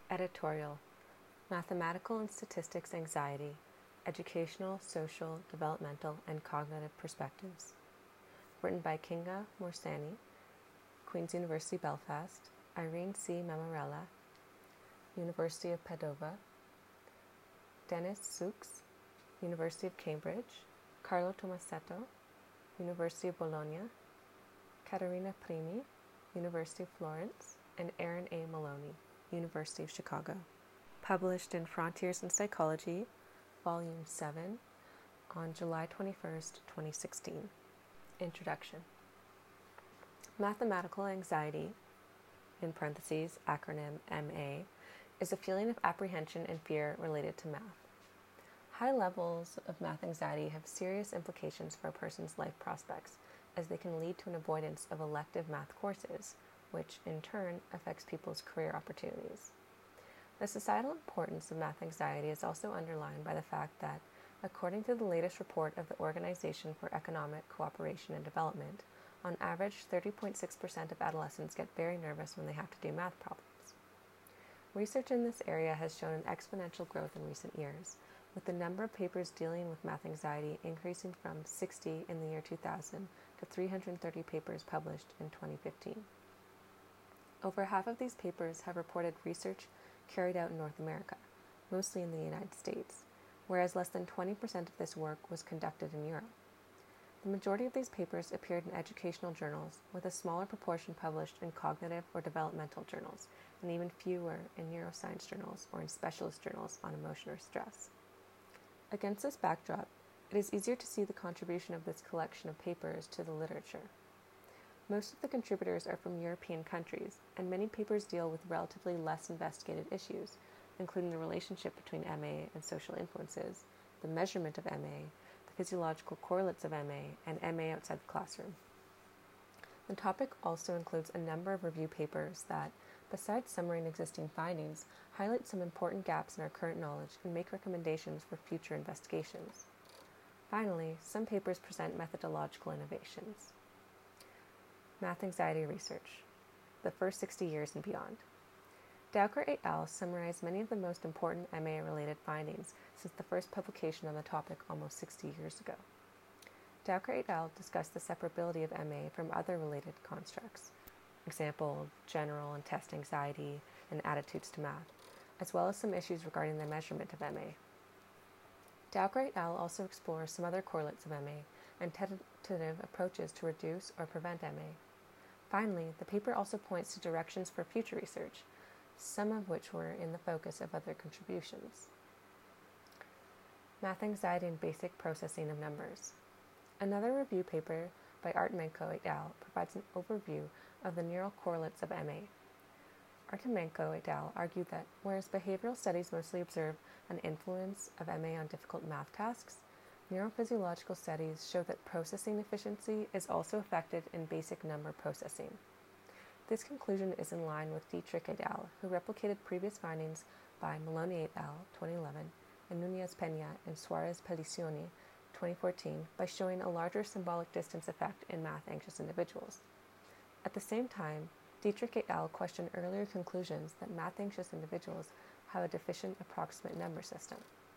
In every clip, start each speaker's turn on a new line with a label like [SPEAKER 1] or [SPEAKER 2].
[SPEAKER 1] Editorial: Mathematical and Statistics Anxiety, Educational, Social, Developmental, and Cognitive Perspectives. Written by Kinga Morsani, Queen's University Belfast, Irene C. Mammarella, University of Padova, Denis Sux, University of Cambridge, Carlo Tomasetto, University of Bologna, Caterina Primi, University of Florence, and Aaron A. Maloney, University of Chicago. Published in Frontiers in Psychology, Volume 7, on July 21st, 2016. Introduction. Mathematical anxiety, in parentheses, acronym MA, is a feeling of apprehension and fear related to math. High levels of math anxiety have serious implications for a person's life prospects, as they can lead to an avoidance of elective math courses, which in turn affects people's career opportunities. The societal importance of math anxiety is also underlined by the fact that, according to the latest report of the Organization for Economic Cooperation and Development, on average 30.6% of adolescents get very nervous when they have to do math problems. Research in this area has shown an exponential growth in recent years, with the number of papers dealing with math anxiety increasing from 60 in the year 2000 to 330 papers published in 2015. Over half of these papers have reported research carried out in North America, mostly in the United States, whereas less than 20% of this work was conducted in Europe. The majority of these papers appeared in educational journals, with a smaller proportion published in cognitive or developmental journals, and even fewer in neuroscience journals or in specialist journals on emotion or stress. Against this backdrop, it is easier to see the contribution of this collection of papers to the literature. Most of the contributors are from European countries, and many papers deal with relatively less investigated issues, including the relationship between MA and social influences, the measurement of MA, the physiological correlates of MA, and MA outside the classroom. The topic also includes a number of review papers that, besides summarizing existing findings, highlight some important gaps in our current knowledge and make recommendations for future investigations. Finally, some papers present methodological innovations. Math anxiety research, the first 60 years and beyond. Dowker et al. Summarized many of the most important MA-related findings since the first publication on the topic almost 60 years ago. Dowker et al. Discussed the separability of MA from other related constructs, example, general and test anxiety and attitudes to math, as well as some issues regarding the measurement of MA. Dowker et al. Also explores some other correlates of MA and tentative approaches to reduce or prevent MA. Finally, the paper also points to directions for future research, some of which were in the focus of other contributions. Math anxiety and basic processing of numbers. Another review paper by Artemenko et al. Provides an overview of the neural correlates of MA. Artemenko et al. Argued that whereas behavioral studies mostly observe an influence of MA on difficult math tasks, neurophysiological studies show that processing efficiency is also affected in basic number processing. This conclusion is in line with Dietrich et al., who replicated previous findings by Maloney et al. 2011 and Nunez Peña and Suarez Pelicioni 2014 by showing a larger symbolic distance effect in math-anxious individuals. At the same time, Dietrich et al. Questioned earlier conclusions that math-anxious individuals have a deficient approximate number system.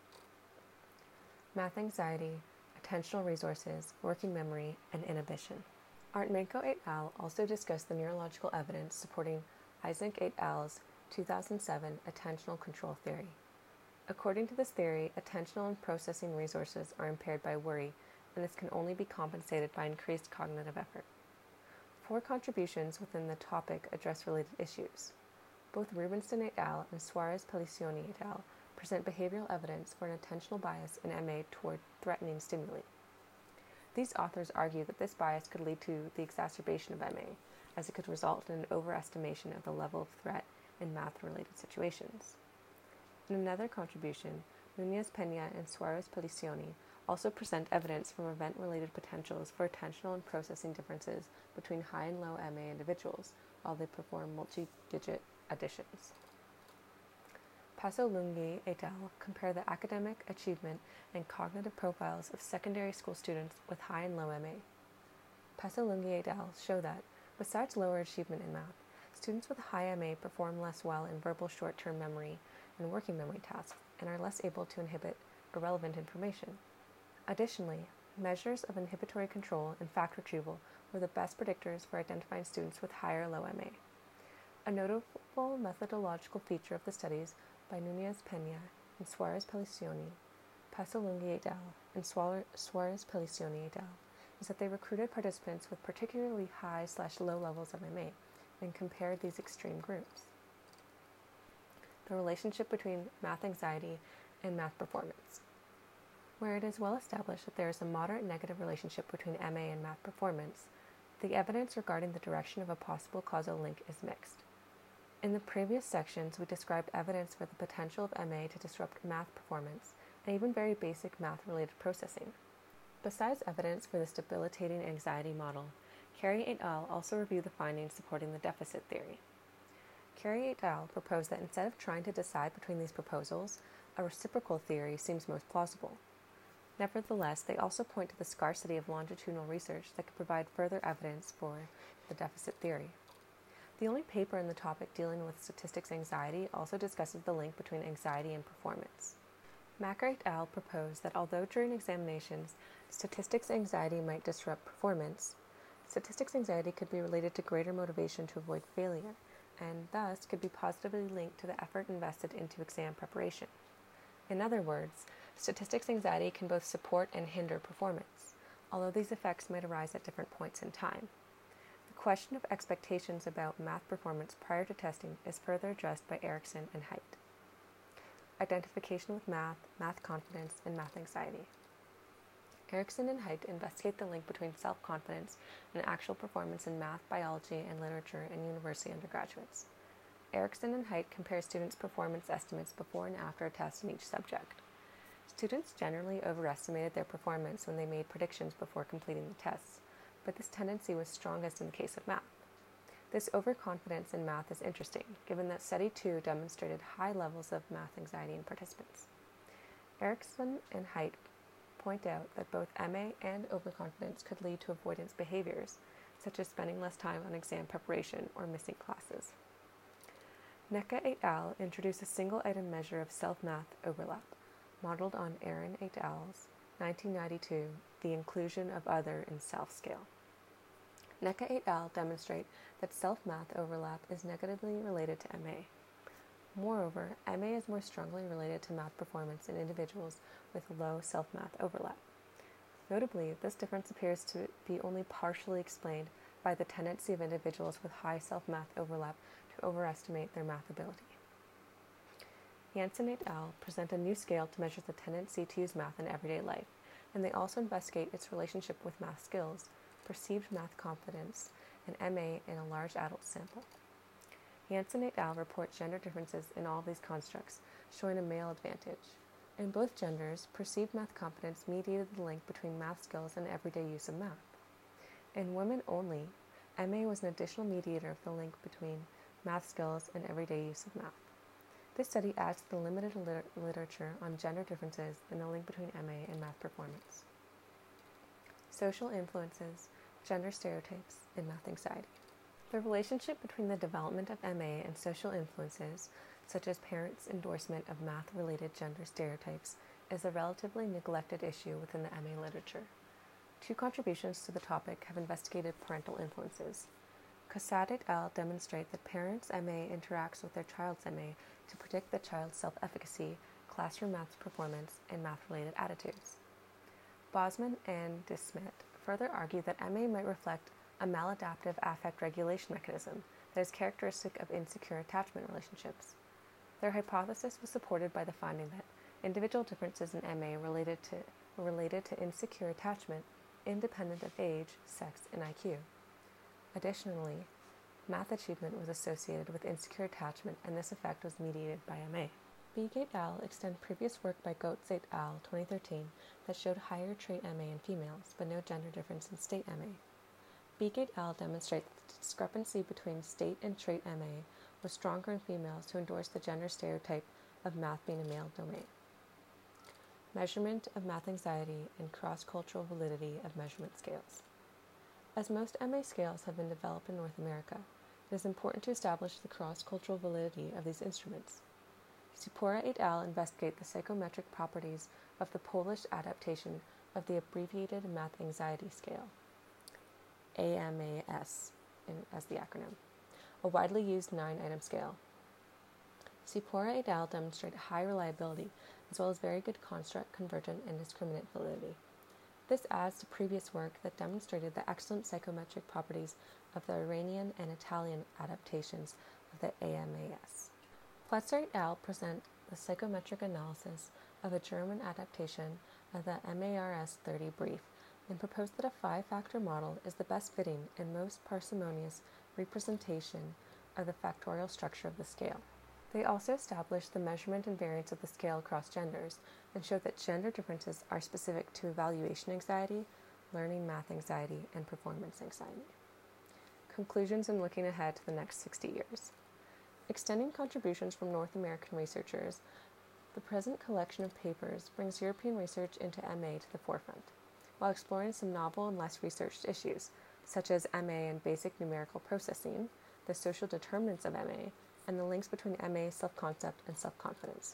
[SPEAKER 1] Math anxiety, attentional resources, working memory, and inhibition. Artemenko et al. Also discussed the neurological evidence supporting Eysenck et al.'s 2007 attentional control theory. According to this theory, attentional and processing resources are impaired by worry, and this can only be compensated by increased cognitive effort. 4 contributions within the topic address related issues. Both Rubinstein et al. And Suarez Pelicioni et al. Present behavioral evidence for an attentional bias in MA toward threatening stimuli. These authors argue that this bias could lead to the exacerbation of MA, as it could result in an overestimation of the level of threat in math-related situations. In another contribution, Nunez Peña and Suarez Pelicioni also present evidence from event-related potentials for attentional and processing differences between high and low MA individuals while they perform multi-digit additions. Pasolunghi et al. Compare the academic achievement and cognitive profiles of secondary school students with high and low MA. Pasolunghi et al. Show that, besides lower achievement in math, Students with high MA perform less well in verbal short-term memory and working memory tasks and are less able to inhibit irrelevant information. Additionally, measures of inhibitory control and fact retrieval were the best predictors for identifying students with high or low MA. A notable methodological feature of the studies by Nunez Peña and Suarez-Pelicioni, Pasolinghi et al., and Suarez-Pelicioni et al., is that they recruited participants with particularly high/low levels of MA and compared these extreme groups. The relationship between math anxiety and math performance. Where it is well established that there is a moderate negative relationship between MA and math performance, the evidence regarding the direction of a possible causal link is mixed. In the previous sections, we described evidence for the potential of MA to disrupt math performance and even very basic math-related processing. Besides evidence for this debilitating anxiety model, Carey et al. Also reviewed the findings supporting the deficit theory. Carey et al. Proposed that instead of trying to decide between these proposals, a reciprocal theory seems most plausible. Nevertheless, they also point to the scarcity of longitudinal research that could provide further evidence for the deficit theory. The only paper in the topic dealing with statistics anxiety also discusses the link between anxiety and performance. Macker et al. Proposed that although during examinations statistics anxiety might disrupt performance, statistics anxiety could be related to greater motivation to avoid failure, and thus could be positively linked to the effort invested into exam preparation. In other words, statistics anxiety can both support and hinder performance, although these effects might arise at different points in time. The question of expectations about math performance prior to testing is further addressed by Erikson and Haidt. Identification with math, math confidence, and math anxiety. Erikson and Haidt investigate the link between self-confidence and actual performance in math, biology, and literature in university undergraduates. Erikson and Haidt compare students' performance estimates before and after a test in each subject. Students generally overestimated their performance when they made predictions before completing the tests, but this tendency was strongest in the case of math. This overconfidence in math is interesting, given that study 2 demonstrated high levels of math anxiety in participants. Erikson and Haidt point out that both MA and overconfidence could lead to avoidance behaviors, such as spending less time on exam preparation or missing classes. Necca et al. Introduced a single-item measure of self-math overlap, modeled on Aaron et al.'s 1992 The Inclusion of Other in Self scale. Necca et al. Demonstrate that self-math overlap is negatively related to MA. Moreover, MA is more strongly related to math performance in individuals with low self-math overlap. Notably, this difference appears to be only partially explained by the tendency of individuals with high self-math overlap to overestimate their math ability. Janssen et al. Present a new scale to measure the tendency to use math in everyday life, and they also investigate its relationship with math skills, perceived math confidence, and MA in a large adult sample. Janssen et al. Report gender differences in all of these constructs, showing a male advantage. In both genders, perceived math competence mediated the link between math skills and everyday use of math. In women only, MA was an additional mediator of the link between math skills and everyday use of math. This study adds to the limited literature on gender differences in the link between MA and math performance. Social influences, gender stereotypes, and math anxiety. The relationship between the development of MA and social influences, such as parents' endorsement of math-related gender stereotypes, is a relatively neglected issue within the MA literature. Two contributions to the topic have investigated parental influences. Cassatt et al. Demonstrate that parents' MA interacts with their child's MA to predict the child's self-efficacy, classroom math performance, and math-related attitudes. Bosman and DeSmet further argue that MA might reflect a maladaptive affect regulation mechanism that is characteristic of insecure attachment relationships. Their hypothesis was supported by the finding that individual differences in MA were related to insecure attachment independent of age, sex, and IQ. Additionally, math achievement was associated with insecure attachment, and this effect was mediated by MA. Beek et al. Extend previous work by Goetz et al. 2013 that showed higher trait MA in females, but no gender difference in state MA. Beek et al. Demonstrate that the discrepancy between state and trait MA was stronger in females who endorse the gender stereotype of math being a male domain. Measurement of math anxiety and cross-cultural validity of measurement scales. As most MA scales have been developed in North America, it is important to establish the cross-cultural validity of these instruments. Sipora et al. Investigate the psychometric properties of the Polish adaptation of the abbreviated math anxiety scale, AMAS as the acronym, a widely used 9-item scale. Sipora et al. Demonstrate high reliability as well as very good construct, convergent, and discriminant validity. This adds to previous work that demonstrated the excellent psychometric properties of the Iranian and Italian adaptations of the AMAS. Pletzer et al. Present the psychometric analysis of a German adaptation of the MARS 30 brief and propose that a 5-factor model is the best fitting and most parsimonious representation of the factorial structure of the scale. They also established the measurement and variance of the scale across genders and showed that gender differences are specific to evaluation anxiety, learning math anxiety, and performance anxiety. Conclusions and looking ahead to the next 60 years. Extending contributions from North American researchers, the present collection of papers brings European research into MA to the forefront, while exploring some novel and less researched issues, such as MA and basic numerical processing, the social determinants of MA, and the links between MA, self-concept, and self-confidence.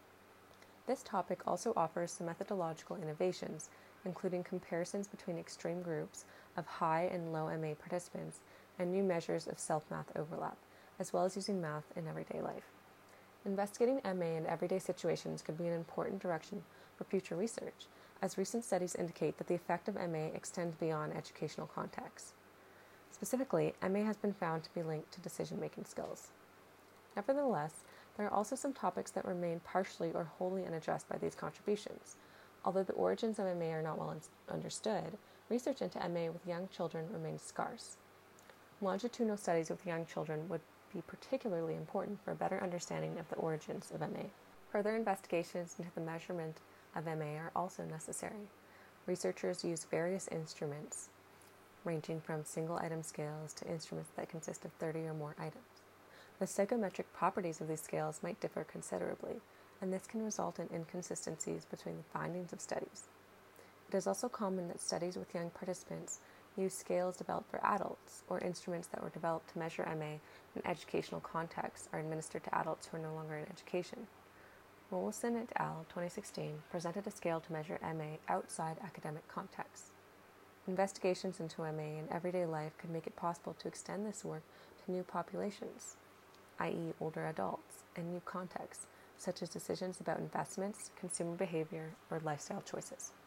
[SPEAKER 1] This topic also offers some methodological innovations, including comparisons between extreme groups of high and low MA participants and new measures of self-math overlap, as well as using math in everyday life. Investigating MA in everyday situations could be an important direction for future research, as recent studies indicate that the effect of MA extends beyond educational contexts. Specifically, MA has been found to be linked to decision-making skills. Nevertheless, there are also some topics that remain partially or wholly unaddressed by these contributions. Although the origins of MA are not well understood, research into MA with young children remains scarce. Longitudinal studies with young children would be particularly important for a better understanding of the origins of MA. Further investigations into the measurement of MA are also necessary. Researchers use various instruments, ranging from single-item scales to instruments that consist of 30 or more items. The psychometric properties of these scales might differ considerably, and this can result in inconsistencies between the findings of studies. It is also common that studies with young participants use scales developed for adults, or instruments that were developed to measure MA in educational contexts are administered to adults who are no longer in education. Mollison et al. 2016 presented a scale to measure MA outside academic contexts. Investigations into MA in everyday life could make it possible to extend this work to new populations, i.e. older adults, and new contexts, such as decisions about investments, consumer behavior, or lifestyle choices.